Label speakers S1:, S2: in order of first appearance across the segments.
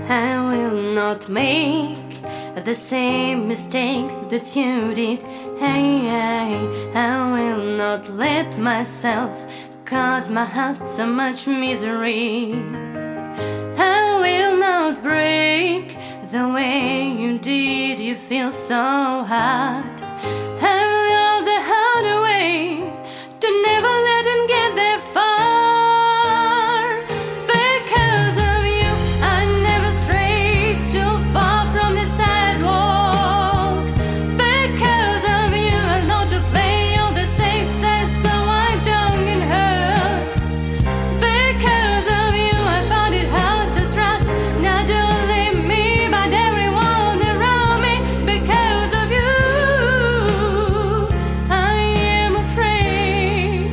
S1: I will not make the same mistake that you did. I will not let myself cause my heart so much misery. I will not break the way you did. You feel so hard. I will go the harder way to never let him get that far. Because of you, I never strayed too far from the sidewalk. Because of you, I know to play all the safe side so I don't get hurt. Because of you, I found it hard to trust. Now don't leave me, but everyone around me. Because of you, I am afraid.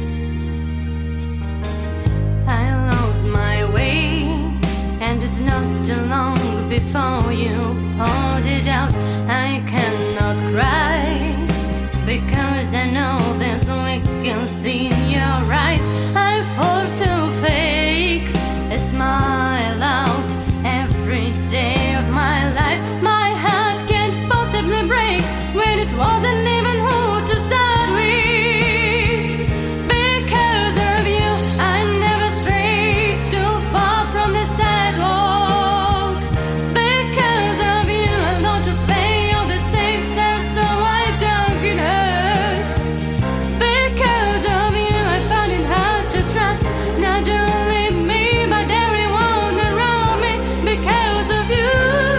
S1: I lost my way, and it's not too long before you hold it out. I cannot cry because I know there's a vacancy in your eyes. I fall to fake a smile out every day of my life. My heart can't possibly break when it wasn't even who to start with. Because of you, I never strayed too far from the sidewalk. Because of you, I learned to play all the safe side so I don't get hurt. Because of you, I found it hard to trust. Now don't leave me, but everyone around me. Because of you,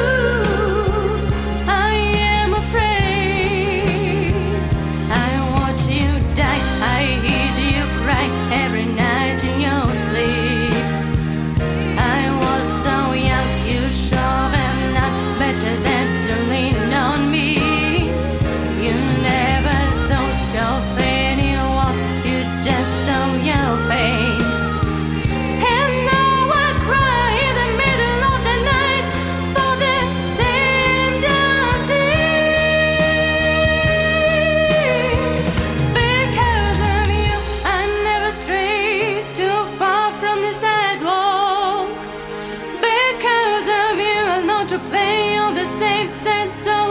S1: I am afraid. I watch you die, I hear you cry every night in your sleep. I was so young, you should have known better than to lean on me. You never thought of any walls, you just saw your pain. And now I cry in the middle of the night for the same damn thing. Because of you, I never strayed too far from the sidewalk. Because of you, I know to play on the safe side so